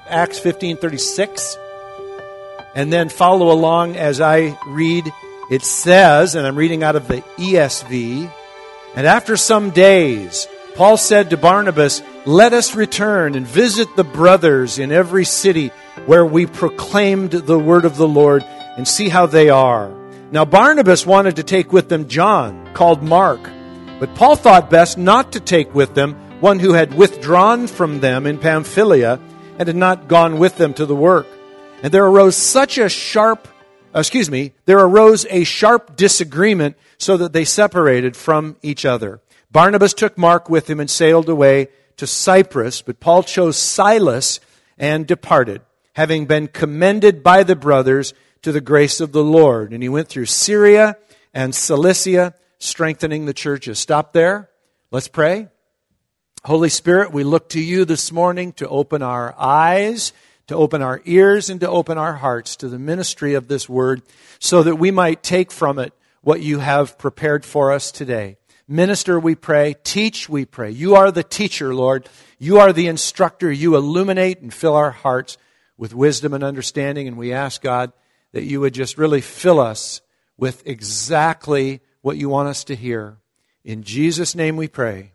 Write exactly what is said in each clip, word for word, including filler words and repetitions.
Acts fifteen thirty-six. And then follow along as I read. It says, and I'm reading out of the E S V, and after some days, Paul said to Barnabas, "Let us return and visit the brothers in every city where we proclaimed the word of the Lord and see how they are." Now Barnabas wanted to take with them John, called Mark, but Paul thought best not to take with them one who had withdrawn from them in Pamphylia and had not gone with them to the work. And there arose such a sharp, excuse me, there arose a sharp disagreement so that they separated from each other. Barnabas took Mark with him and sailed away to Cyprus, but Paul chose Silas and departed, having been commended by the brothers to the grace of the Lord. And he went through Syria and Cilicia, strengthening the churches. Stop there. Let's pray. Holy Spirit, we look to you this morning to open our eyes, to open our ears, and to open our hearts to the ministry of this word so that we might take from it what you have prepared for us today. Minister, we pray. Teach, we pray. You are the teacher, Lord. You are the instructor. You illuminate and fill our hearts with wisdom and understanding. And we ask, God, that you would just really fill us with exactly what you want us to hear. In Jesus' name we pray.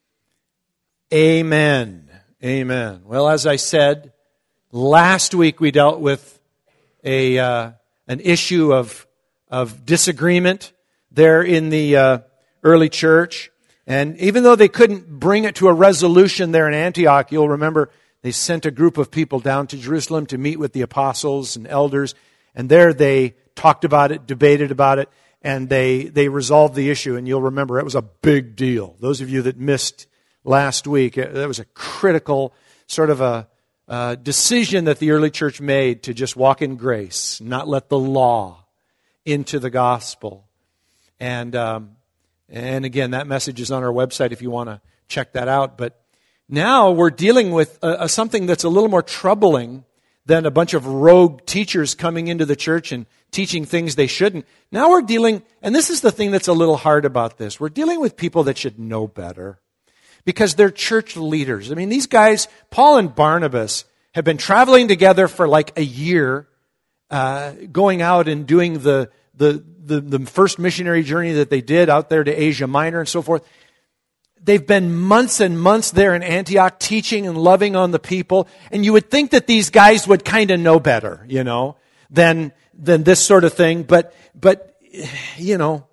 Amen. Amen. Well, as I said, last week we dealt with a uh, an issue of of disagreement there in the uh, early church. And even though they couldn't bring it to a resolution there in Antioch, you'll remember they sent a group of people down to Jerusalem to meet with the apostles and elders. And there they talked about it, debated about it, and they, they resolved the issue. And you'll remember it was a big deal. Those of you that missed last week, it, it was a critical sort of a uh, decision that the early church made to just walk in grace, not let the law into the gospel. And um, and again, that message is on our website if you want to check that out. But now we're dealing with a, a something that's a little more troubling than a bunch of rogue teachers coming into the church and teaching things they shouldn't. Now we're dealing, and this is the thing that's a little hard about this, we're dealing with people that should know better because they're church leaders. I mean, these guys, Paul and Barnabas, have been traveling together for like a year, uh, going out and doing the, the, the, the first missionary journey that they did out there to Asia Minor and so forth. They've been months and months there in Antioch teaching and loving on the people. And you would think that these guys would kind of know better, you know, than, than this sort of thing. But, but, you know,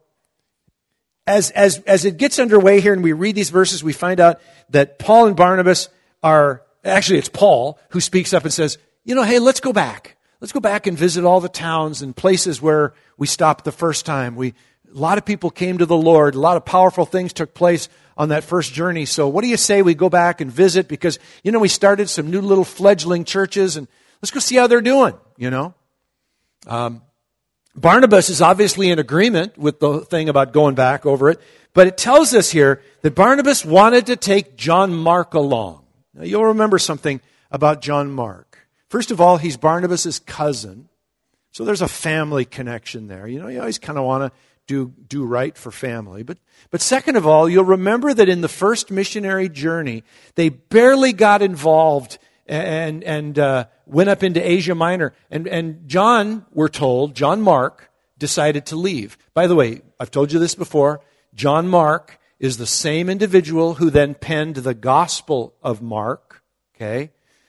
as, as, as it gets underway here and we read these verses, we find out that Paul and Barnabas are, actually it's Paul who speaks up and says, you know, hey, let's go back. Let's go back and visit all the towns and places where we stopped the first time. We, a lot of people came to the Lord. A lot of powerful things took place on that first journey. So what do you say we go back and visit? Because, you know, we started some new little fledgling churches and let's go see how they're doing, you know. Um, Barnabas is obviously in agreement with the thing about going back over it. But it tells us here that Barnabas wanted to take John Mark along. Now, you'll remember something about John Mark. First of all, he's Barnabas' cousin. So there's a family connection there. You know, you always kind of want to do do right for family. But but second of all, you'll remember that in the first missionary journey, they barely got involved and and uh, went up into Asia Minor. And, and John, we're told, John Mark, decided to leave. By the way, I've told you this before, John Mark is the same individual who then penned the Gospel of Mark. Okay?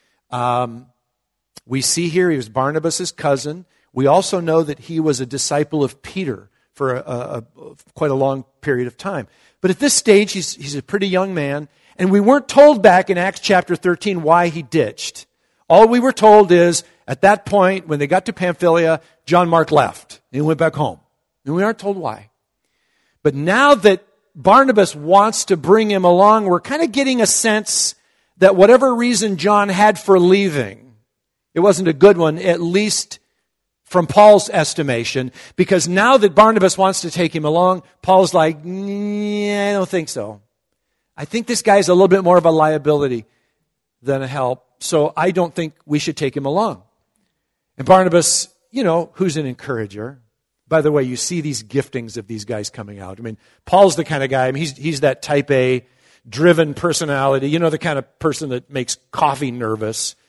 Um, we see here he was Barnabas' cousin. We also know that he was a disciple of Peter for a, a, a quite a long period of time. But at this stage, he's, he's a pretty young man, and we weren't told back in Acts chapter thirteen why he ditched. All we were told is, at that point, when they got to Pamphylia, John Mark left, and he went back home. And we aren't told why. But now that Barnabas wants to bring him along, we're kind of getting a sense that whatever reason John had for leaving, it wasn't a good one, at least from Paul's estimation, because now that Barnabas wants to take him along, Paul's like, I don't think so. I think this guy's a little bit more of a liability than a help, so I don't think we should take him along. And Barnabas, you know, who's an encourager. By the way, you see these giftings of these guys coming out. I mean, Paul's the kind of guy, I mean, he's, he's that type A, driven personality, you know, the kind of person that makes coffee nervous.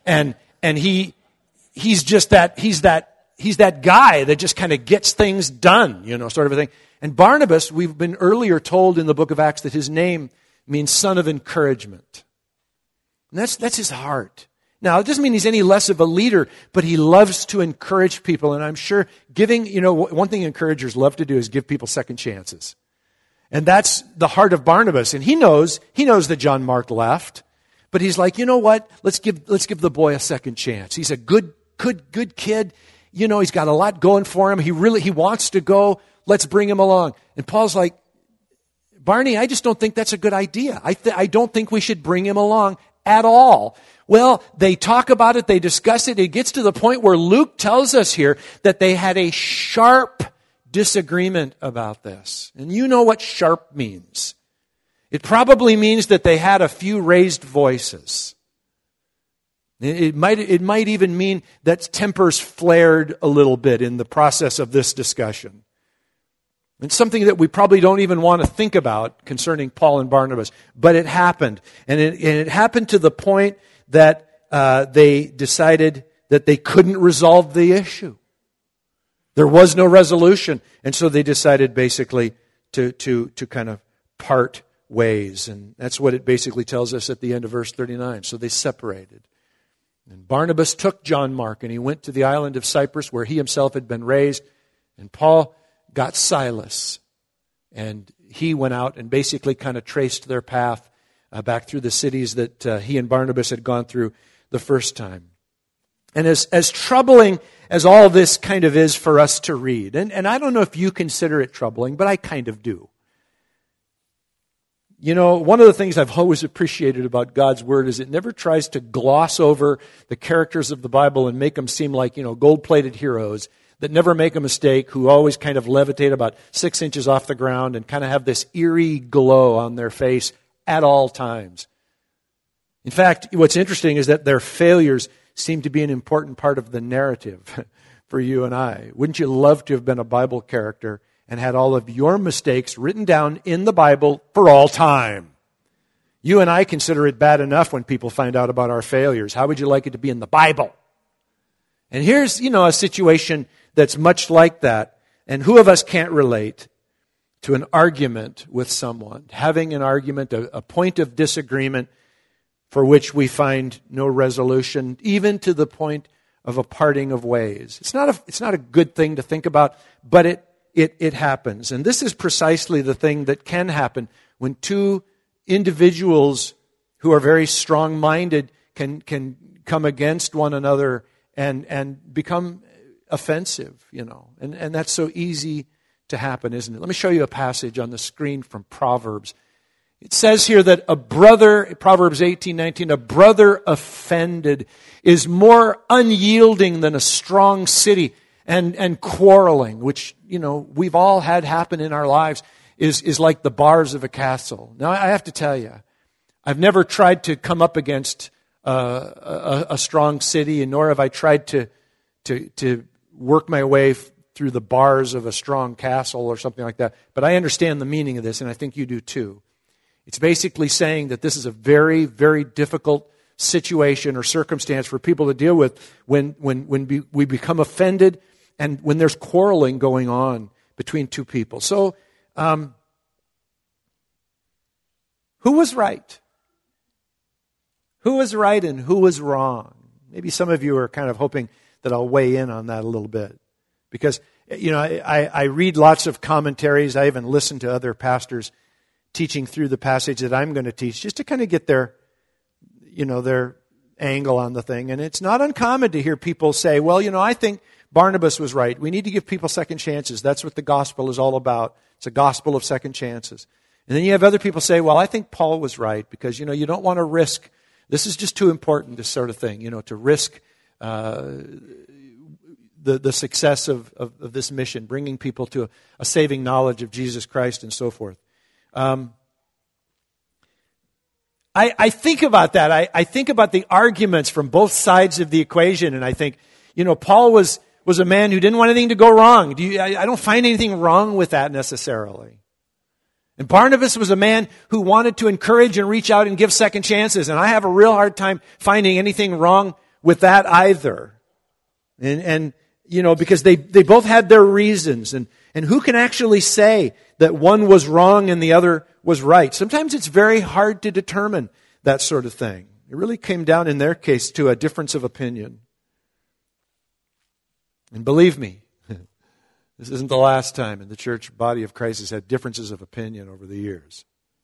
And and he he's just that he's that he's that guy that just kind of gets things done, you know, sort of a thing. And Barnabas, we've been earlier told in the book of Acts that his name means son of encouragement. And that's that's his heart. Now, it doesn't mean he's any less of a leader, but he loves to encourage people. And I'm sure giving, you know, one thing encouragers love to do is give people second chances. And that's the heart of Barnabas. And he knows, he knows that John Mark left. But he's like, you know what? Let's give, let's give the boy a second chance. He's a good, good, good kid. You know, he's got a lot going for him. He really, he wants to go. Let's bring him along. And Paul's like, Barney, I just don't think that's a good idea. I, th- I don't think we should bring him along at all. Well, they talk about it, they discuss it. It gets to the point where Luke tells us here that they had a sharp disagreement about this. And you know what sharp means. It probably means that they had a few raised voices. It might, it might even mean that tempers flared a little bit in the process of this discussion. It's something that we probably don't even want to think about concerning Paul and Barnabas. But it happened. And it, and it happened to the point that uh, they decided that they couldn't resolve the issue. There was no resolution. And so they decided basically to, to, to kind of part ways. And that's what it basically tells us at the end of verse thirty-nine. So they separated. And Barnabas took John Mark and he went to the island of Cyprus where he himself had been raised. And Paul got Silas. And he went out and basically kind of traced their path uh, back through the cities that uh, he and Barnabas had gone through the first time. And as, as troubling as all this kind of is for us to read, and, and I don't know if you consider it troubling, but I kind of do. You know, one of the things I've always appreciated about God's Word is it never tries to gloss over the characters of the Bible and make them seem like, you know, gold-plated heroes that never make a mistake, who always kind of levitate about six inches off the ground and kind of have this eerie glow on their face at all times. In fact, what's interesting is that their failures seem to be an important part of the narrative for you and I. Wouldn't you love to have been a Bible character and had all of your mistakes written down in the Bible for all time? You and I consider it bad enough when people find out about our failures. How would you like it to be in the Bible? And here's, you know, a situation that's much like that. And who of us can't relate to an argument with someone, having an argument, a, a point of disagreement for which we find no resolution, even to the point of a parting of ways. It's not a, it's not a good thing to think about, but it, it, it happens. And this is precisely the thing that can happen when two individuals who are very strong-minded can, can come against one another and, and become offensive, you know. And, and that's so easy to happen, isn't it? Let me show you a passage on the screen from Proverbs. It says here that a brother, Proverbs eighteen nineteen, a brother offended is more unyielding than a strong city, and, and quarreling, which, you know, we've all had happen in our lives, is, is like the bars of a castle. Now, I have to tell you, I've never tried to come up against uh, a, a strong city, and nor have I tried to, to, to work my way f- through the bars of a strong castle or something like that. But I understand the meaning of this, and I think you do too. It's basically saying that this is a very, very difficult situation or circumstance for people to deal with when, when, when be, we become offended and when there's quarreling going on between two people. So, um, who was right? Who was right and who was wrong? Maybe some of you are kind of hoping that I'll weigh in on that a little bit. Because, you know, I, I read lots of commentaries. I even listen to other pastors teaching through the passage that I'm going to teach, just to kind of get their, you know, their angle on the thing. And it's not uncommon to hear people say, well, you know, I think Barnabas was right. We need to give people second chances. That's what the gospel is all about. It's a gospel of second chances. And then you have other people say, well, I think Paul was right because, you know, you don't want to risk, this is just too important, this sort of thing, you know, to risk uh, the, the success of, of, of this mission, bringing people to a, a saving knowledge of Jesus Christ and so forth. Um, I, I think about that. I, I think about the arguments from both sides of the equation, and I think, you know, Paul was, was a man who didn't want anything to go wrong. Do you, I, I don't find anything wrong with that necessarily. And Barnabas was a man who wanted to encourage and reach out and give second chances, and I have a real hard time finding anything wrong with that either. And, and you know, because they, they both had their reasons. And, and who can actually say that one was wrong and the other was right? Sometimes it's very hard to determine that sort of thing. It really came down in their case to a difference of opinion. And believe me, this isn't the last time in the church body of Christ has had differences of opinion over the years.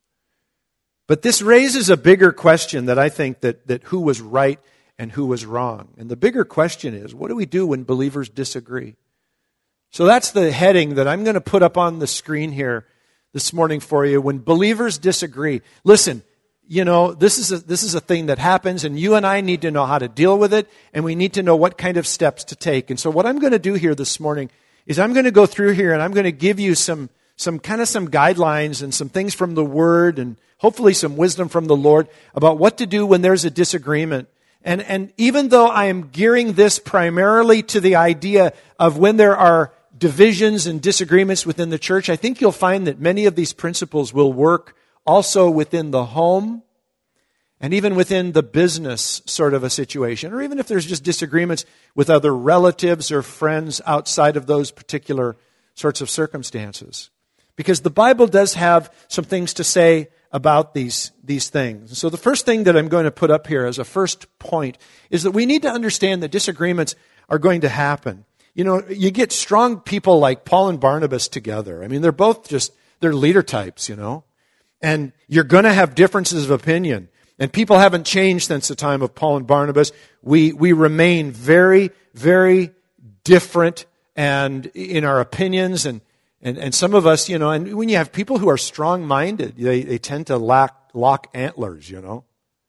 But this raises a bigger question that I think that, that who was right and who was wrong. And the bigger question is, what do we do when believers disagree? So that's the heading that I'm going to put up on the screen here this morning for you. When believers disagree, listen, you know, this is a, this is a thing that happens, and you and I need to know how to deal with it, and we need to know what kind of steps to take. And so what I'm going to do here this morning is I'm going to go through here, and I'm going to give you some some kind of some guidelines and some things from the Word, and hopefully some wisdom from the Lord about what to do when there's a disagreement. And and even though I am gearing this primarily to the idea of when there are divisions and disagreements within the church, I think you'll find that many of these principles will work also within the home and even within the business sort of a situation, or even if there's just disagreements with other relatives or friends outside of those particular sorts of circumstances. Because the Bible does have some things to say about these, these things. So the first thing that I'm going to put up here as a first point is that we need to understand that disagreements are going to happen. You know, you get strong people like Paul and Barnabas together. I mean, they're both just, they're leader types, you know. And you're going to have differences of opinion. And people haven't changed since the time of Paul and Barnabas. We we remain very, very different and in our opinions. And, and, and some of us, you know, and when you have people who are strong-minded, they, they tend to lack, lock antlers, you know.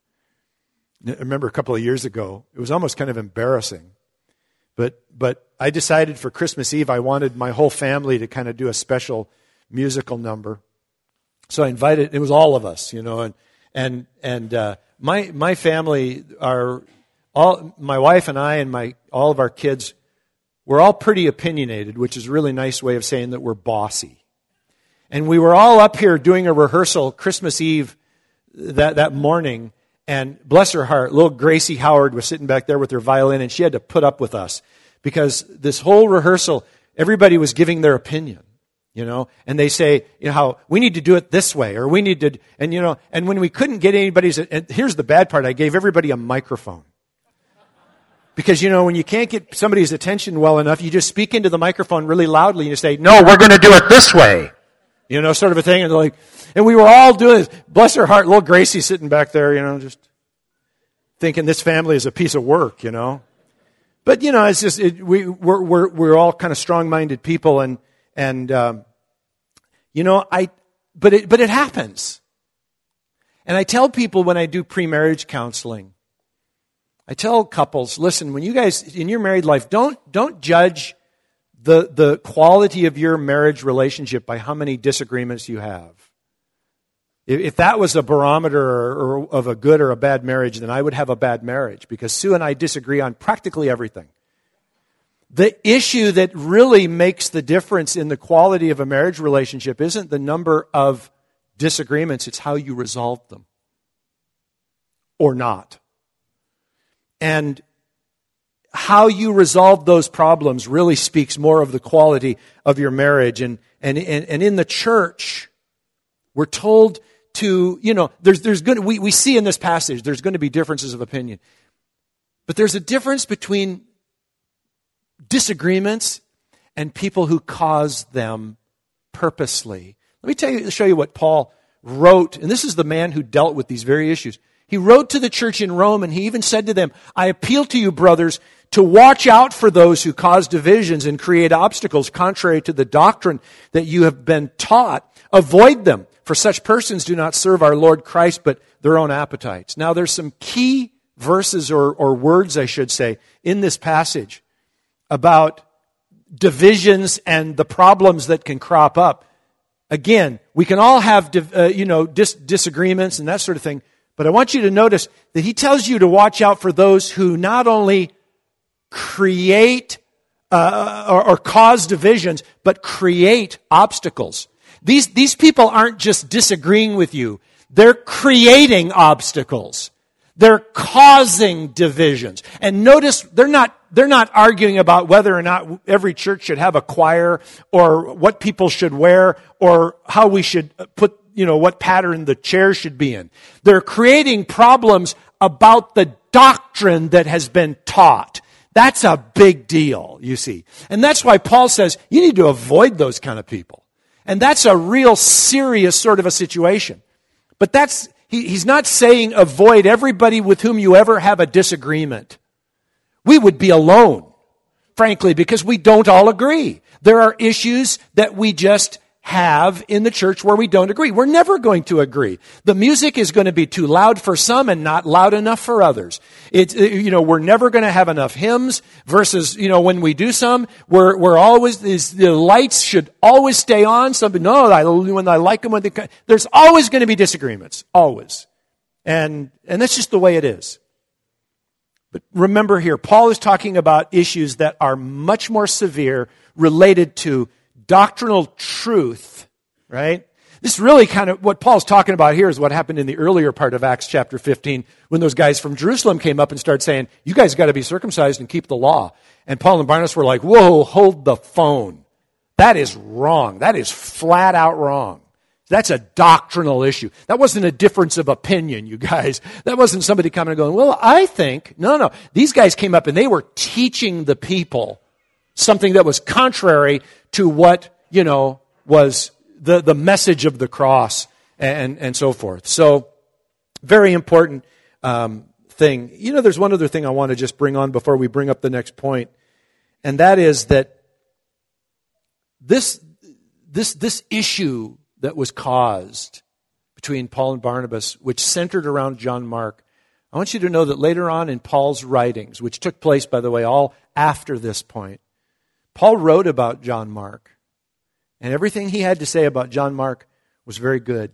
I remember a couple of years ago, it was almost kind of embarrassing. But but I decided for Christmas Eve I wanted my whole family to kind of do a special musical number. So I invited, it was all of us, you know, and and and uh, my my family are all, my wife and I and my all of our kids, we're all pretty opinionated, which is a really nice way of saying that we're bossy. And we were all up here doing a rehearsal Christmas Eve that that morning, and bless her heart, little Gracie Howard was sitting back there with her violin, and she had to put up with us because this whole rehearsal, everybody was giving their opinion. You know, and they say, you know, how we need to do it this way, or we need to, and you know, and when we couldn't get anybody's, and here's the bad part, I gave everybody a microphone. Because, you know, when you can't get somebody's attention well enough, you just speak into the microphone really loudly and you say, no, we're going to do it this way. You know, sort of a thing. And they're like, and we were all doing this. Bless her heart, little Gracie sitting back there, you know, just thinking this family is a piece of work, you know. But, you know, it's just, it, we, we're, we're, we're all kind of strong-minded people, and, and, um, you know, I, but it, but it happens. And I tell people when I do pre-marriage counseling, I tell couples, listen, when you guys, in your married life, don't, don't judge the, the quality of your marriage relationship by how many disagreements you have. If, if that was a barometer or, or of a good or a bad marriage, then I would have a bad marriage, because Sue and I disagree on practically everything. The issue that really makes the difference in the quality of a marriage relationship isn't the number of disagreements, it's how you resolve them. Or not. And how you resolve those problems really speaks more of the quality of your marriage. And, and, and, and in the church, we're told to, you know, there's, there's going to, we, we see in this passage, there's going to be differences of opinion. But there's a difference between disagreements and people who cause them purposely. Let me tell you, show you what Paul wrote, and this is the man who dealt with these very issues. He wrote to the church in Rome, and he even said to them, I appeal to you, brothers, to watch out for those who cause divisions and create obstacles contrary to the doctrine that you have been taught. Avoid them, for such persons do not serve our Lord Christ, but their own appetites. Now, there's some key verses or, or words, I should say, in this passage about divisions and the problems that can crop up. Again, we can all have, uh, you know, dis- disagreements and that sort of thing, but I want you to notice that he tells you to watch out for those who not only create uh, or, or cause divisions, but create obstacles. These, these people aren't just disagreeing with you. They're creating obstacles. They're causing divisions. And notice they're not they're not arguing about whether or not every church should have a choir or what people should wear or how we should put, you know, what pattern the chairs should be in. They're creating problems about the doctrine that has been taught. That's a big deal, you see. And that's why Paul says you need to avoid those kind of people. And that's a real serious sort of a situation. But that's He, he's not saying avoid everybody with whom you ever have a disagreement. We would be alone, frankly, because we don't all agree. There are issues that we just have in the church where we don't agree. We're never going to agree. The music is going to be too loud for some and not loud enough for others. It's, you know, we're never going to have enough hymns versus, you know, when we do some, we're, we're always, the lights should always stay on. Some, no, I, when I like them, when they, there's always going to be disagreements. Always. And, and that's just the way it is. But remember here, Paul is talking about issues that are much more severe related to doctrinal truth, right? This really kind of, what Paul's talking about here is what happened in the earlier part of Acts chapter fifteen when those guys from Jerusalem came up and started saying, you guys got to be circumcised and keep the law. And Paul and Barnabas were like, whoa, hold the phone. That is wrong. That is flat out wrong. That's a doctrinal issue. That wasn't a difference of opinion, you guys. That wasn't somebody coming and going, well, I think. No, no. These guys came up and they were teaching the people something that was contrary to what, you know, was the, the message of the cross and, and so forth. So, very important um, thing. You know, there's one other thing I want to just bring on before we bring up the next point, and that is that this this this issue that was caused between Paul and Barnabas, which centered around John Mark, I want you to know that later on in Paul's writings, which took place, by the way, all after this point, Paul wrote about John Mark. And everything he had to say about John Mark was very good.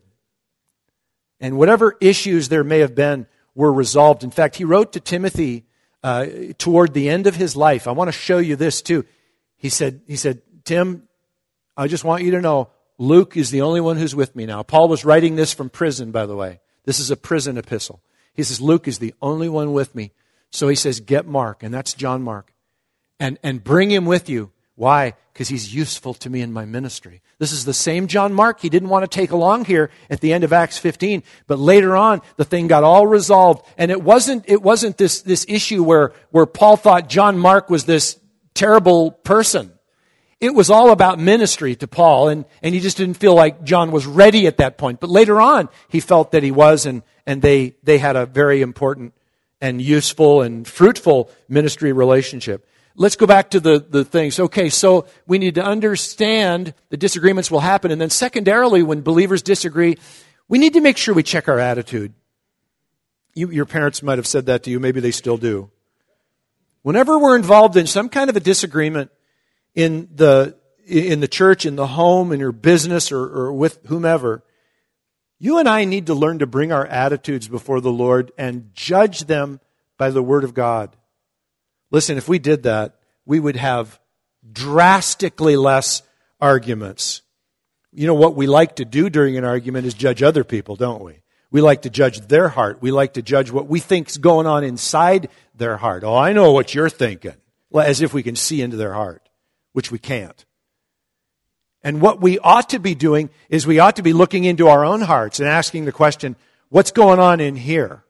And whatever issues there may have been were resolved. In fact, he wrote to Timothy uh, toward the end of his life. I want to show you this too. He said, he said, Tim, I just want you to know, Luke is the only one who's with me now. Paul was writing this from prison, by the way. This is a prison epistle. He says, Luke is the only one with me. So he says, get Mark, and that's John Mark, and, and bring him with you. Why? Because he's useful to me in my ministry. This is the same John Mark he didn't want to take along here at the end of Acts fifteen. But later on, the thing got all resolved. And it wasn't, it wasn't this, this issue where, where Paul thought John Mark was this terrible person. It was all about ministry to Paul, and, and he just didn't feel like John was ready at that point. But later on, he felt that he was, and, and they, they had a very important and useful and fruitful ministry relationship. Let's go back to the, the things. Okay, so we need to understand the disagreements will happen. And then secondarily, when believers disagree, we need to make sure we check our attitude. You, your parents might have said that to you. Maybe they still do. Whenever we're involved in some kind of a disagreement in the in the church, in the home, in your business, or, or with whomever, you and I need to learn to bring our attitudes before the Lord and judge them by the Word of God. Listen, if we did that, we would have drastically less arguments. You know, what we like to do during an argument is judge other people, don't we? We like to judge their heart. We like to judge what we think's going on inside their heart. Oh, I know what you're thinking. Well, as if we can see into their heart, which we can't. And what we ought to be doing is we ought to be looking into our own hearts and asking the question, what's going on in here?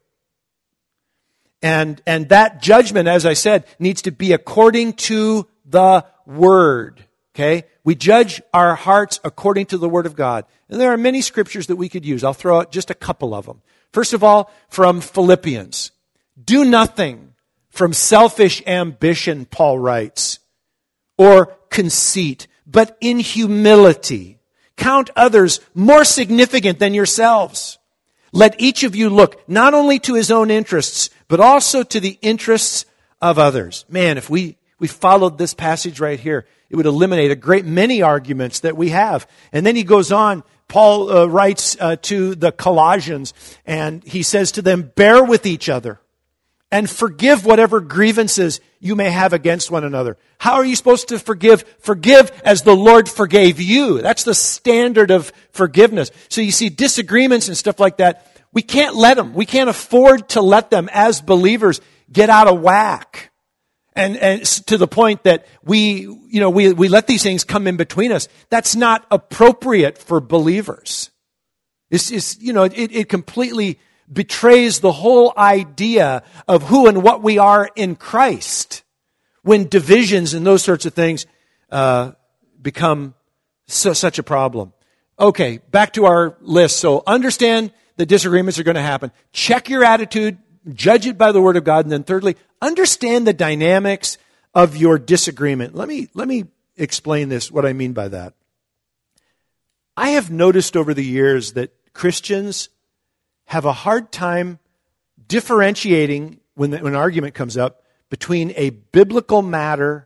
And, and that judgment, as I said, needs to be according to the Word. Okay? We judge our hearts according to the Word of God. And there are many scriptures that we could use. I'll throw out just a couple of them. First of all, from Philippians. Do nothing from selfish ambition, Paul writes, or conceit, but in humility. Count others more significant than yourselves. Let each of you look not only to his own interests, but also to the interests of others. Man, if we, we followed this passage right here, it would eliminate a great many arguments that we have. And then he goes on, Paul uh, writes uh, to the Colossians, and he says to them, bear with each other and forgive whatever grievances you may have against one another. How are you supposed to forgive? Forgive as the Lord forgave you. That's the standard of forgiveness. So you see, disagreements and stuff like that, We can't let them, we can't afford to let them as believers get out of whack. And, and to the point that we, you know, we, we let these things come in between us. That's not appropriate for believers. It's, it's you know, it, it completely betrays the whole idea of who and what we are in Christ when divisions and those sorts of things uh, become so, such a problem. Okay, back to our list. So understand that disagreements are going to happen. Check your attitude. Judge it by the Word of God. And then thirdly, understand the dynamics of your disagreement. Let me, let me explain this, what I mean by that. I have noticed over the years that Christians have a hard time differentiating when, the, when an argument comes up between a biblical matter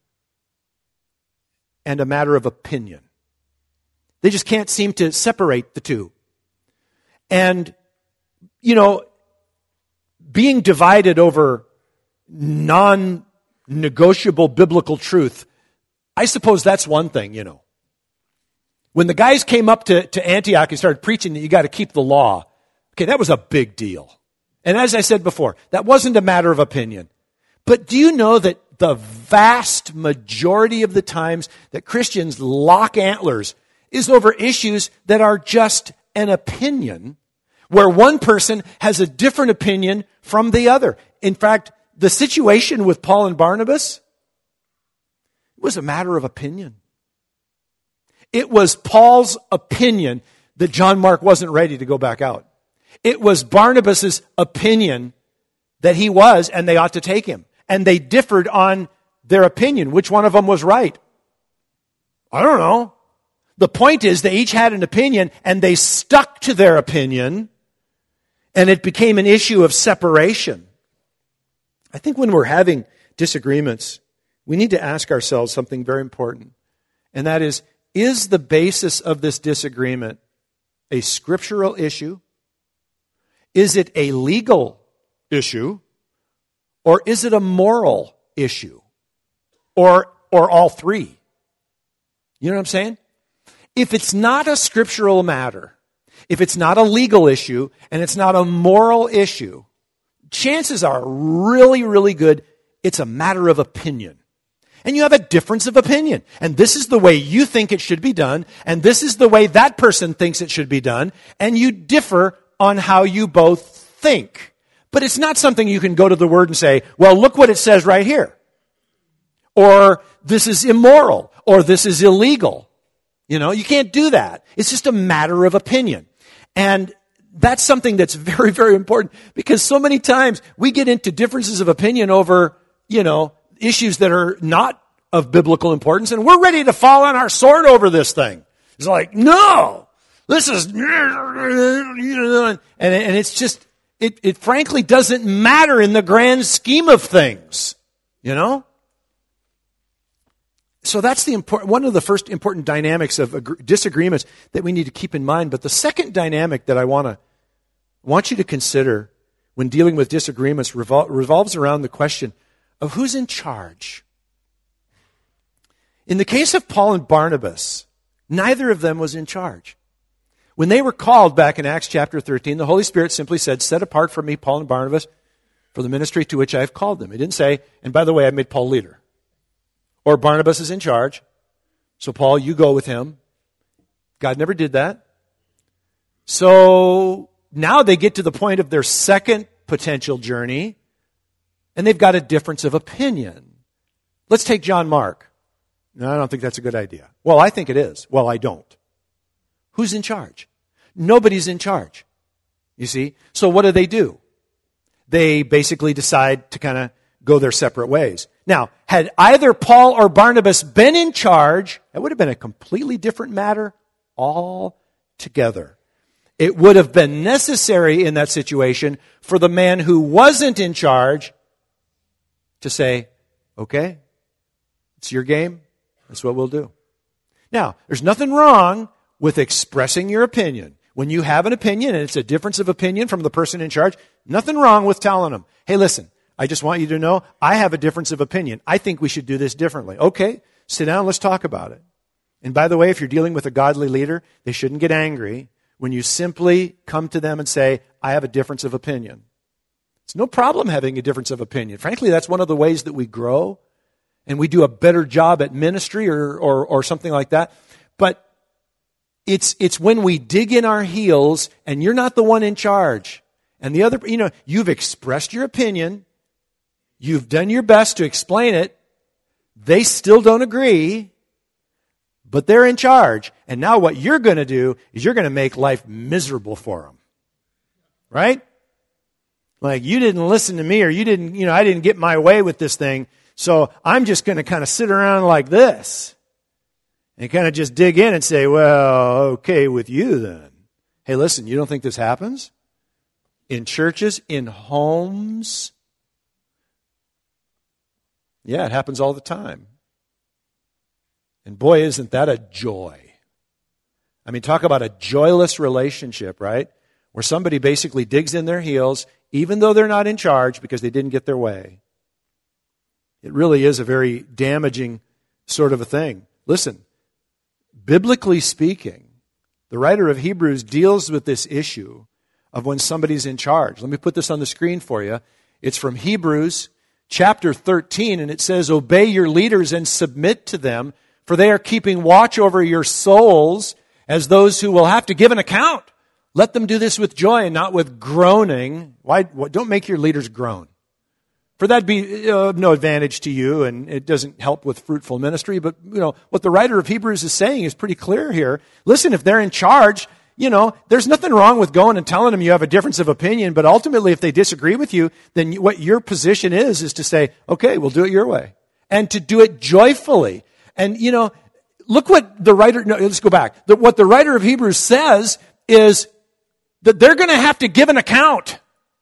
and a matter of opinion. They just can't seem to separate the two. And, you know, being divided over non-negotiable biblical truth, I suppose that's one thing, you know. When the guys came up to, to Antioch and started preaching that you got to keep the law, okay, that was a big deal. And as I said before, that wasn't a matter of opinion. But do you know that the vast majority of the times that Christians lock antlers is over issues that are just an opinion, where one person has a different opinion from the other. In fact, the situation with Paul and Barnabas was a matter of opinion. It was Paul's opinion that John Mark wasn't ready to go back out. It was Barnabas' opinion that he was, and they ought to take him. And they differed on their opinion. Which one of them was right? I don't know. The point is they each had an opinion, and they stuck to their opinion, and it became an issue of separation. I think when we're having disagreements, we need to ask ourselves something very important. And that is, is the basis of this disagreement a scriptural issue? Is it a legal issue? Or is it a moral issue? Or, or all three? You know what I'm saying? If it's not a scriptural matter, if it's not a legal issue, and it's not a moral issue, chances are really, really good it's a matter of opinion. And you have a difference of opinion. And this is the way you think it should be done, and this is the way that person thinks it should be done, and you differ on how you both think. But it's not something you can go to the Word and say, well, look what it says right here. Or this is immoral, or this is illegal. You know, you can't do that. It's just a matter of opinion. And that's something that's very, very important, because so many times we get into differences of opinion over, you know, issues that are not of biblical importance, and we're ready to fall on our sword over this thing. It's like, no, this is, and, and it's just, it, it frankly doesn't matter in the grand scheme of things, you know? So that's the important, one of the first important dynamics of ag- disagreements that we need to keep in mind. But the second dynamic that I want to want you to consider when dealing with disagreements revol- revolves around the question of who's in charge. In the case of Paul and Barnabas, neither of them was in charge. When they were called back in Acts chapter thirteen, the Holy Spirit simply said, set apart for me Paul and Barnabas for the ministry to which I have called them. It didn't say, and by the way, I made Paul leader. Or Barnabas is in charge, so Paul, you go with him. God never did that. So now they get to the point of their second potential journey, and they've got a difference of opinion. Let's take John Mark. No, I don't think that's a good idea. Well, I think it is. Well, I don't. Who's in charge? Nobody's in charge. You see? So what do they do? They basically decide to kind of go their separate ways. Now, had either Paul or Barnabas been in charge, it would have been a completely different matter altogether. It would have been necessary in that situation for the man who wasn't in charge to say, okay, it's your game. That's what we'll do. Now, there's nothing wrong with expressing your opinion. When you have an opinion and it's a difference of opinion from the person in charge, nothing wrong with telling them, hey, listen, I just want you to know I have a difference of opinion. I think we should do this differently. Okay, sit down, let's talk about it. And by the way, if you're dealing with a godly leader, they shouldn't get angry when you simply come to them and say, I have a difference of opinion. It's no problem having a difference of opinion. Frankly, that's one of the ways that we grow and we do a better job at ministry or, or, or something like that. But it's, it's when we dig in our heels and you're not the one in charge. And the other, you know, you've expressed your opinion. You've done your best to explain it. They still don't agree, but they're in charge. And now what you're going to do is you're going to make life miserable for them. Right? Like, you didn't listen to me, or you didn't, you know, I didn't get my way with this thing, so I'm just going to kind of sit around like this and kind of just dig in and say, well, okay with you then. Hey, listen, you don't think this happens? In churches, in homes? Yeah, it happens all the time. And boy, isn't that a joy. I mean, talk about a joyless relationship, right? Where somebody basically digs in their heels, even though they're not in charge because they didn't get their way. It really is a very damaging sort of a thing. Listen, biblically speaking, the writer of Hebrews deals with this issue of when somebody's in charge. Let me put this on the screen for you. It's from Hebrews chapter thirteen, and it says, obey your leaders and submit to them, for they are keeping watch over your souls as those who will have to give an account. Let them do this with joy and not with groaning. Why? Don't make your leaders groan. For that'd be of no advantage to you, and it doesn't help with fruitful ministry. But, you know, what the writer of Hebrews is saying is pretty clear here. Listen, if they're in charge, you know, there's nothing wrong with going and telling them you have a difference of opinion. But ultimately, if they disagree with you, then what your position is, is to say, okay, we'll do it your way. And to do it joyfully. And, you know, look what the writer, no, let's go back. The, what the writer of Hebrews says is that they're going to have to give an account.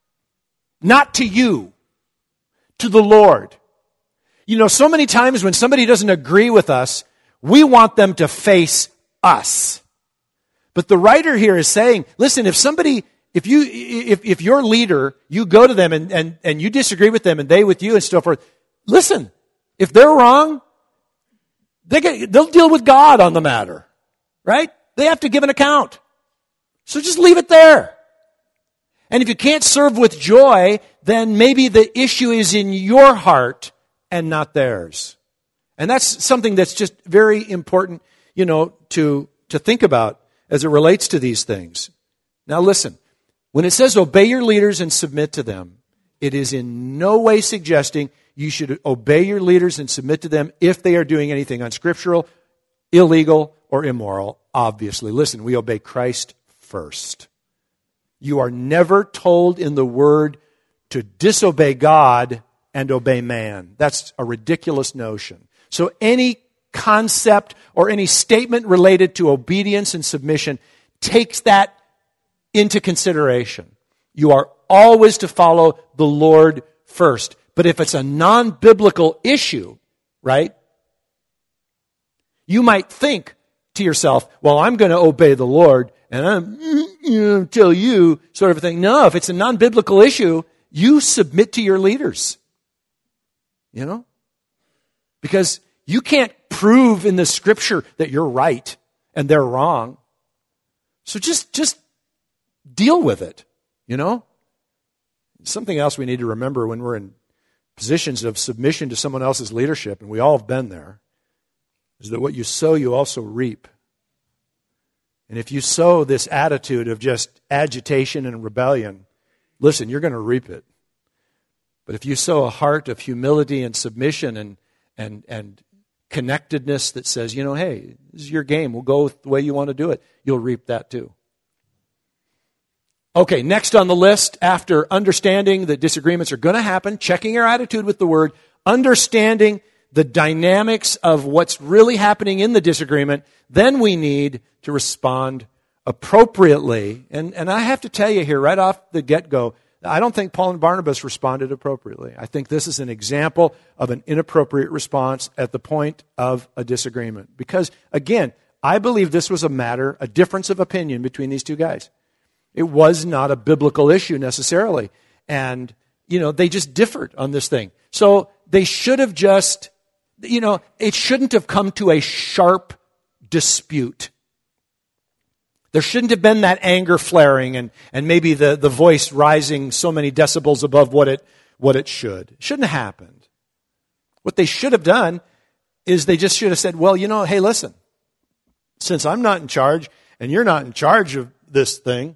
Not to you. To the Lord. You know, so many times when somebody doesn't agree with us, we want them to face us. But the writer here is saying, listen, if somebody, if you, if, if your leader, you go to them and, and, and you disagree with them and they with you and so forth, listen, if they're wrong, they get, they'll deal with God on the matter. Right? They have to give an account. So just leave it there. And if you can't serve with joy, then maybe the issue is in your heart and not theirs. And that's something that's just very important, you know, to, to think about as it relates to these things. Now listen, when it says obey your leaders and submit to them, it is in no way suggesting you should obey your leaders and submit to them if they are doing anything unscriptural, illegal, or immoral. Obviously, listen, we obey Christ first. You are never told in the Word to disobey God and obey man. That's a ridiculous notion. So any concept or any statement related to obedience and submission takes that into consideration. You are always to follow the Lord first. But if it's a non-biblical issue, right, you might think to yourself, well, I'm going to obey the Lord and I'm, you know, tell you sort of a thing. No, if it's a non-biblical issue, you submit to your leaders. You know? Because you can't prove in the scripture that you're right and they're wrong. So just, just deal with it. You know? Something else we need to remember when we're in positions of submission to someone else's leadership, and we all have been there, is that what you sow, you also reap. And if you sow this attitude of just agitation and rebellion, listen, you're going to reap it. But if you sow a heart of humility and submission and and and connectedness that says, you know, hey, this is your game, we'll go the way you want to do it, you'll reap that too. Okay, next on the list, after understanding that disagreements are going to happen, checking our attitude with the Word, understanding the dynamics of what's really happening in the disagreement, then we need to respond appropriately. And, and I have to tell you here, right off the get-go, I don't think Paul and Barnabas responded appropriately. I think this is an example of an inappropriate response at the point of a disagreement. Because, again, I believe this was a matter, a difference of opinion between these two guys. It was not a biblical issue necessarily. And, you know, they just differed on this thing. So they should have just, you know, it shouldn't have come to a sharp dispute. There shouldn't have been that anger flaring and, and maybe the, the voice rising so many decibels above what it, what it should. It shouldn't have happened. What they should have done is they just should have said, well, you know, hey, listen, since I'm not in charge and you're not in charge of this thing,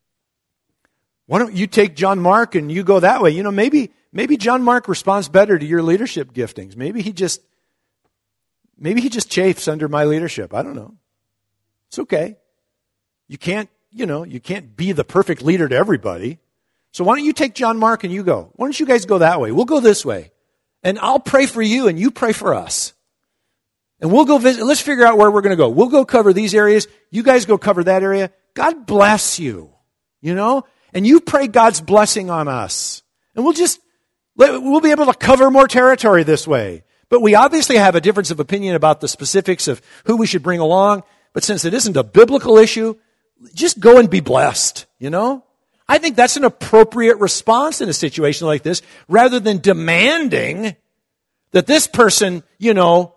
why don't you take John Mark and you go that way? You know, maybe maybe John Mark responds better to your leadership giftings. Maybe he just maybe he just chafes under my leadership. I don't know. It's okay. You can't, you know, you can't be the perfect leader to everybody. So why don't you take John Mark and you go? Why don't you guys go that way? We'll go this way. And I'll pray for you and you pray for us. And we'll go visit. Let's figure out where we're going to go. We'll go cover these areas. You guys go cover that area. God bless you, you know? And you pray God's blessing on us. And we'll just, we'll be able to cover more territory this way. But we obviously have a difference of opinion about the specifics of who we should bring along. But since it isn't a biblical issue, just go and be blessed, you know? I think that's an appropriate response in a situation like this, rather than demanding that this person, you know,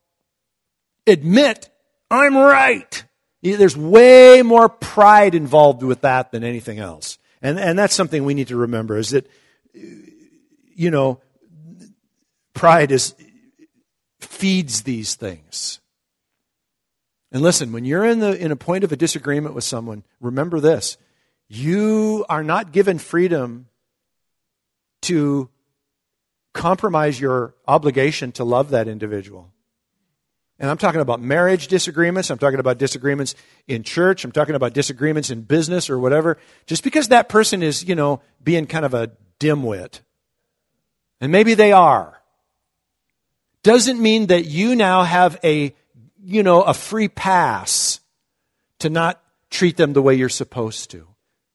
admit, I'm right. There's way more pride involved with that than anything else. And, and that's something we need to remember, is that, you know, pride is feeds these things. And listen, when you're in the in a point of a disagreement with someone, remember this. You are not given freedom to compromise your obligation to love that individual. And I'm talking about marriage disagreements. I'm talking about disagreements in church. I'm talking about disagreements in business or whatever. Just because that person is, you know, being kind of a dimwit, and maybe they are, doesn't mean that you now have a, you know, a free pass to not treat them the way you're supposed to.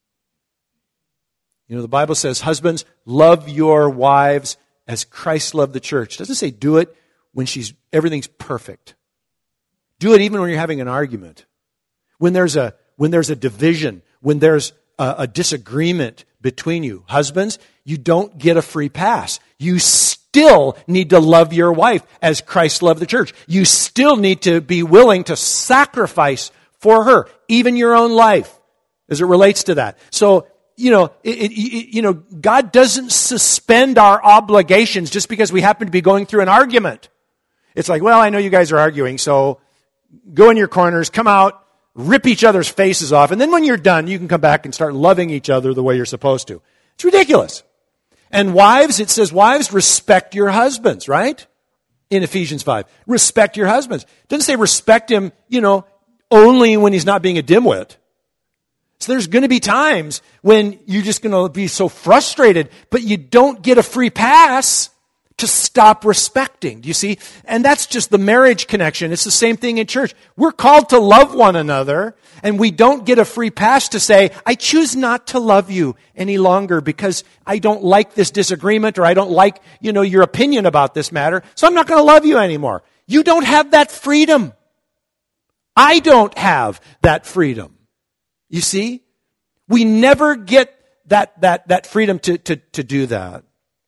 You know, the Bible says, husbands, love your wives as Christ loved the church. It doesn't say do it when she's everything's perfect. Do it even when you're having an argument. When there's a when there's a division, when there's a, a disagreement between you. Husbands, you don't get a free pass. You still need to love your wife as Christ loved the church. You still need to be willing to sacrifice for her, even your own life, as it relates to that. So, you know, it, it, you know, God doesn't suspend our obligations just because we happen to be going through an argument. It's like, well, I know you guys are arguing, so go in your corners, come out, rip each other's faces off, and then when you're done, you can come back and start loving each other the way you're supposed to. It's ridiculous. And wives, it says, wives, respect your husbands, right? In Ephesians five. Respect your husbands. It doesn't say respect him, you know, only when he's not being a dimwit. So there's going to be times when you're just going to be so frustrated, but you don't get a free pass to stop respecting. Do you see? And that's just the marriage connection. It's the same thing in church. We're called to love one another, and we don't get a free pass to say, I choose not to love you any longer because I don't like this disagreement, or I don't like, you know, your opinion about this matter, so I'm not going to love you anymore. You don't have that freedom. I don't have that freedom. You see? We never get that that that freedom to, to, to do that.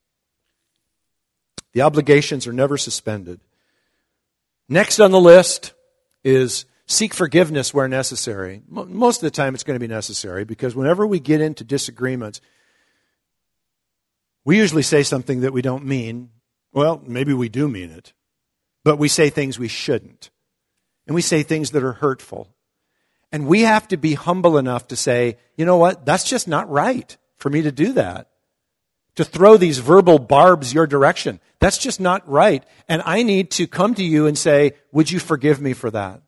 The obligations are never suspended. Next on the list is seek forgiveness where necessary. Most of the time it's going to be necessary, because whenever we get into disagreements, we usually say something that we don't mean. Well, maybe we do mean it, but we say things we shouldn't. And we say things that are hurtful. And we have to be humble enough to say, you know what, that's just not right for me to do that. To throw these verbal barbs your direction. That's just not right. And I need to come to you and say, would you forgive me for that?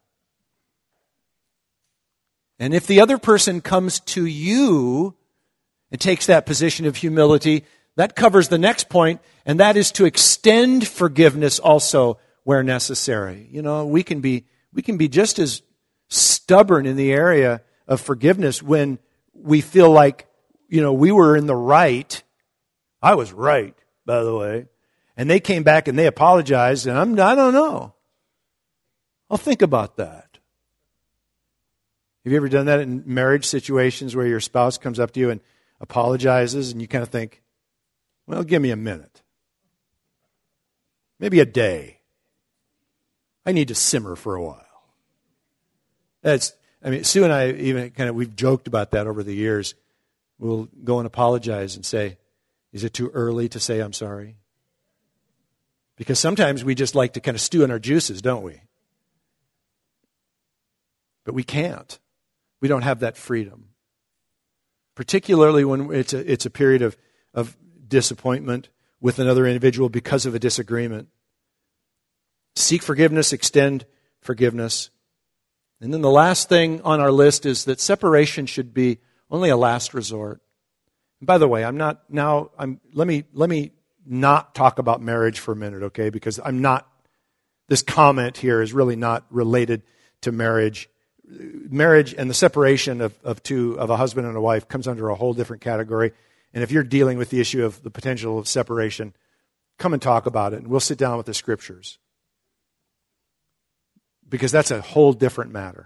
And if the other person comes to you and takes that position of humility, that covers the next point, and that is to extend forgiveness also where necessary. You know, we can be we can be just as stubborn in the area of forgiveness when we feel like, you know, we were in the right. I was right, by the way. And they came back and they apologized, and I'm, I don't know. I'll think about that. Have you ever done that in marriage situations where your spouse comes up to you and apologizes, and you kind of think, well, give me a minute. Maybe a day. I need to simmer for a while. That's, I mean, Sue and I even kind of, we've joked about that over the years. We'll go and apologize and say, is it too early to say I'm sorry? Because sometimes we just like to kind of stew in our juices, don't we? But we can't. We don't have that freedom. Particularly when it's a, it's a period of, of disappointment with another individual because of a disagreement. Seek forgiveness, extend forgiveness. And then the last thing on our list is that separation should be only a last resort. And by the way, I'm not now I'm let me let me not talk about marriage for a minute, okay? Because I'm not this comment here is really not related to marriage. Marriage and the separation of, of two of a husband and a wife comes under a whole different category. And if you're dealing with the issue of the potential of separation, come and talk about it, and we'll sit down with the scriptures. Because that's a whole different matter.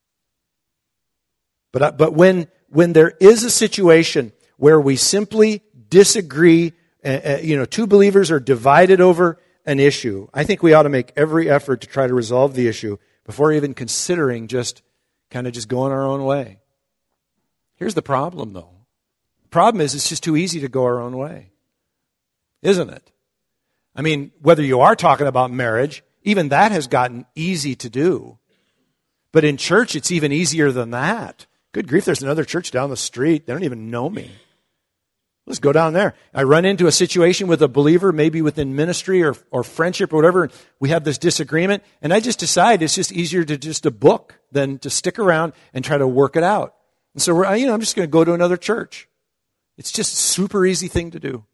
But but when when there is a situation where we simply disagree, uh, you know, two believers are divided over an issue, I think we ought to make every effort to try to resolve the issue before even considering just kind of just going our own way. Here's the problem, though. The problem is it's just too easy to go our own way, isn't it? I mean, whether you are talking about marriage, even that has gotten easy to do. But in church, it's even easier than that. Good grief, there's another church down the street. They don't even know me. Let's go down there. I run into a situation with a believer, maybe within ministry or, or friendship or whatever. We have this disagreement, and I just decide it's just easier to just to book than to stick around and try to work it out. And so we're, you know, I'm just going to go to another church. It's just a super easy thing to do.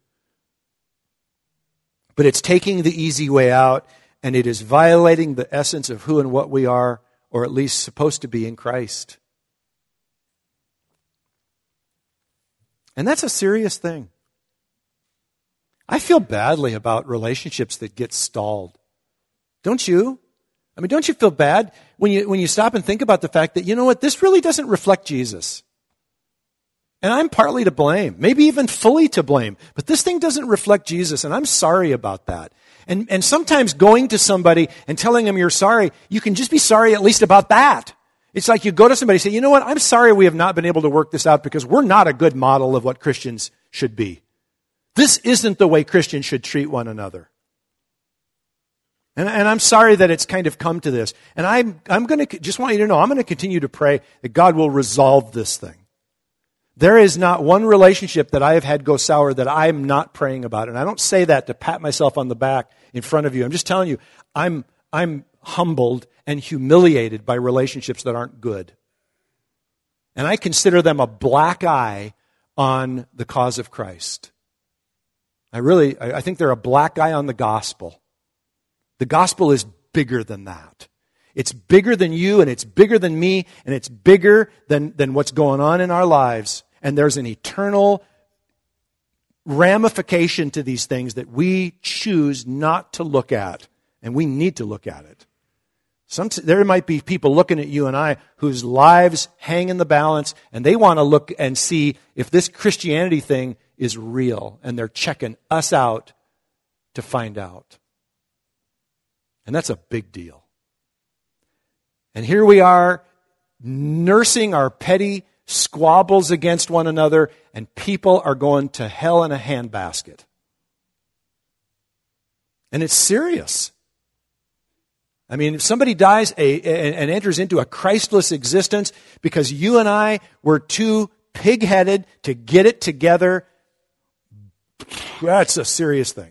But it's taking the easy way out, and it is violating the essence of who and what we are, or at least supposed to be in Christ. And that's a serious thing. I feel badly about relationships that get stalled. Don't you? I mean, don't you feel bad when you when you stop and think about the fact that, you know what, this really doesn't reflect Jesus. And I'm partly to blame, maybe even fully to blame, but this thing doesn't reflect Jesus, and I'm sorry about that. And and sometimes going to somebody and telling them you're sorry, you can just be sorry at least about that. It's like you go to somebody and say, you know what, I'm sorry we have not been able to work this out because we're not a good model of what Christians should be. This isn't the way Christians should treat one another. And, and I'm sorry that it's kind of come to this. And I'm, I'm going to, just want you to know, I'm going to continue to pray that God will resolve this thing. There is not one relationship that I have had go sour that I'm not praying about. And I don't say that to pat myself on the back in front of you. I'm just telling you, I'm, I'm humbled and humiliated by relationships that aren't good. And I consider them a black eye on the cause of Christ. I really, I think they're a black eye on the gospel. The gospel is bigger than that. It's bigger than you, and it's bigger than me, and it's bigger than, than what's going on in our lives. And there's an eternal ramification to these things that we choose not to look at, and we need to look at it. Some, there might be people looking at you and I whose lives hang in the balance, and they want to look and see if this Christianity thing is real, and they're checking us out to find out. And that's a big deal. And here we are nursing our petty squabbles against one another, and people are going to hell in a handbasket. And it's serious. I mean, if somebody dies a, a, and enters into a Christless existence because you and I were too pig-headed to get it together, that's a serious thing.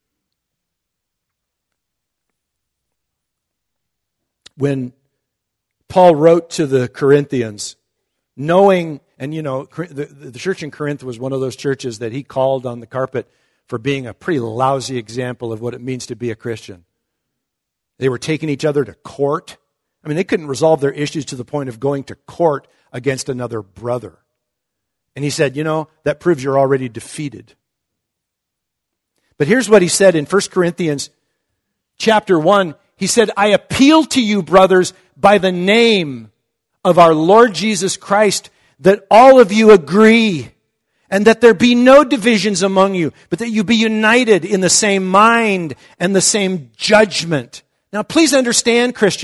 When Paul wrote to the Corinthians, knowing, and you know, the, the church in Corinth was one of those churches that he called on the carpet for being a pretty lousy example of what it means to be a Christian. They were taking each other to court. I mean, they couldn't resolve their issues to the point of going to court against another brother. And he said, you know, that proves you're already defeated. But here's what he said in First Corinthians chapter one. He said, I appeal to you, brothers, by the name of our Lord Jesus Christ, that all of you agree, and that there be no divisions among you, but that you be united in the same mind and the same judgment. Now, please understand, Christians,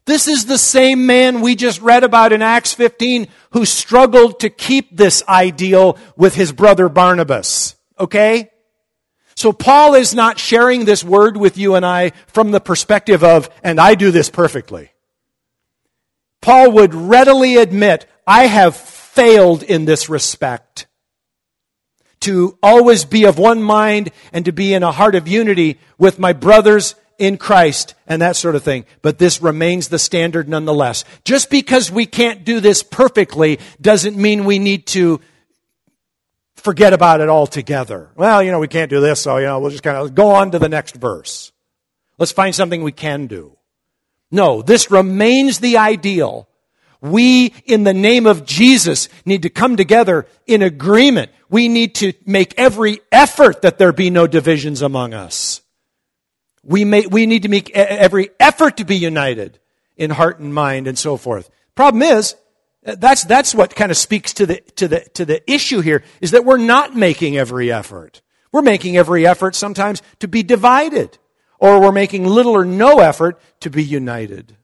This is the same man we just read about in Acts fifteen who struggled to keep this ideal with his brother Barnabas. Okay? So Paul is not sharing this word with you and I from the perspective of, and I do this perfectly. Paul would readily admit, I have failed in this respect. To always be of one mind and to be in a heart of unity with my brothers in Christ and that sort of thing. But this remains the standard nonetheless. Just because we can't do this perfectly doesn't mean we need to forget about it altogether. Well, you know, we can't do this, so, you know, we'll just kind of go on to the next verse. Let's find something we can do. No, this remains the ideal. We, in the name of Jesus, need to come together in agreement. We need to make every effort that there be no divisions among us. We may, we need to make every effort to be united in heart and mind and so forth. Problem is, that's, that's what kind of speaks to the, to the, to the issue here, is that we're not making every effort. We're making every effort sometimes to be divided, or we're making little or no effort to be united.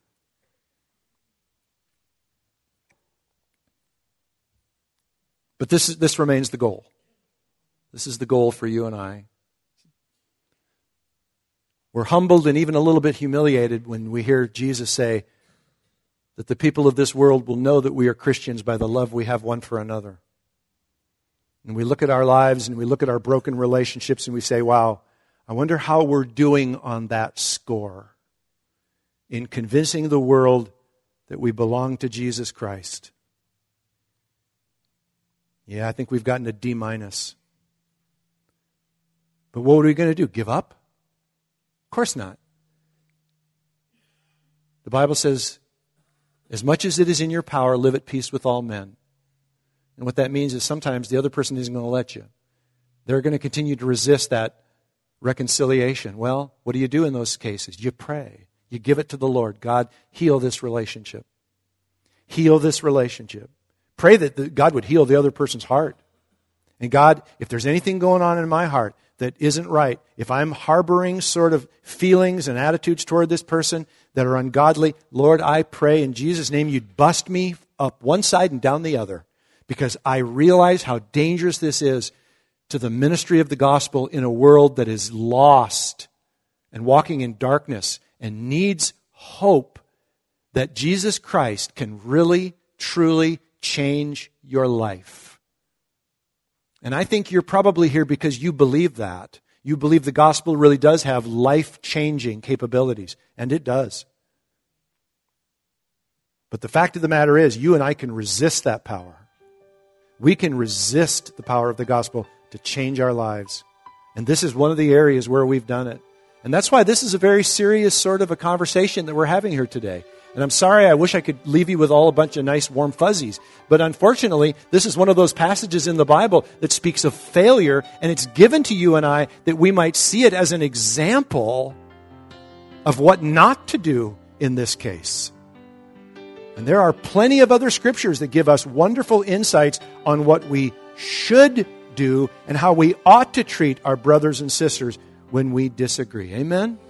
But this is, this remains the goal. This is the goal for you and I. We're humbled and even a little bit humiliated when we hear Jesus say that the people of this world will know that we are Christians by the love we have one for another. And we look at our lives and we look at our broken relationships and we say, wow, I wonder how we're doing on that score in convincing the world that we belong to Jesus Christ. Yeah, I think we've gotten a D minus. But what are we going to do? Give up? Of course not. The Bible says, as much as it is in your power, live at peace with all men. And what that means is sometimes the other person isn't going to let you. They're going to continue to resist that reconciliation. Well, what do you do in those cases? You pray. You give it to the Lord. God, heal this relationship. Heal this relationship. Pray that the, God would heal the other person's heart. And God, if there's anything going on in my heart that isn't right, if I'm harboring sort of feelings and attitudes toward this person that are ungodly, Lord, I pray in Jesus' name you'd bust me up one side and down the other, because I realize how dangerous this is to the ministry of the gospel in a world that is lost and walking in darkness and needs hope that Jesus Christ can really, truly change your life. And I think you're probably here because you believe that. You believe the gospel really does have life-changing capabilities, and it does. But the fact of the matter is, you and I can resist that power. We can resist the power of the gospel to change our lives. And this is one of the areas where we've done it. And that's why this is a very serious sort of a conversation that we're having here today. And I'm sorry, I wish I could leave you with all a bunch of nice warm fuzzies. But unfortunately, this is one of those passages in the Bible that speaks of failure, and it's given to you and I that we might see it as an example of what not to do in this case. And there are plenty of other scriptures that give us wonderful insights on what we should do and how we ought to treat our brothers and sisters when we disagree. Amen?